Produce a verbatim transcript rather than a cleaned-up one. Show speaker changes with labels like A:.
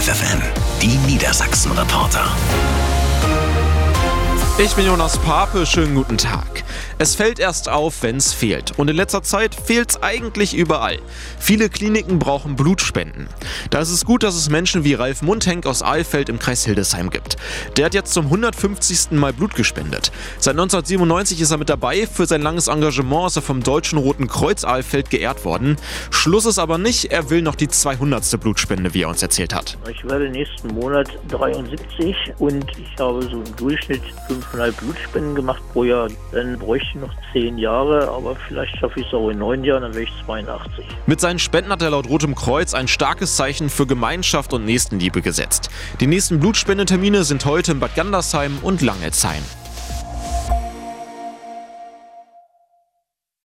A: F F M, die Niedersachsen-Reporter.
B: Ich bin Jonas Pape, schönen guten Tag. Es fällt erst auf, wenn es fehlt. Und in letzter Zeit fehlt es eigentlich überall. Viele Kliniken brauchen Blutspenden. Da ist es gut, dass es Menschen wie Ralf Mundhenk aus Alfeld im Kreis Hildesheim gibt. Der hat jetzt zum hundertfünfzigsten Mal Blut gespendet. Seit neunzehnhundertsiebenundneunzig ist er mit dabei. Für sein langes Engagement ist er vom Deutschen Roten Kreuz Alfeld geehrt worden. Schluss ist aber nicht, er will noch die zweihundertste Blutspende, wie er uns erzählt hat.
C: Ich werde nächsten Monat dreiundsiebzig und ich habe so im Durchschnitt fünfeinhalb Blutspenden gemacht pro Jahr. Dann bräuchte ich noch zehn Jahre, aber vielleicht schaffe ich es auch in neun Jahren, dann wäre ich zweiundachtzig.
B: Mit seinen Spenden hat er laut Rotem Kreuz ein starkes Zeichen für Gemeinschaft und Nächstenliebe gesetzt. Die nächsten Blutspendetermine sind heute in Bad Gandersheim und Langelsheim.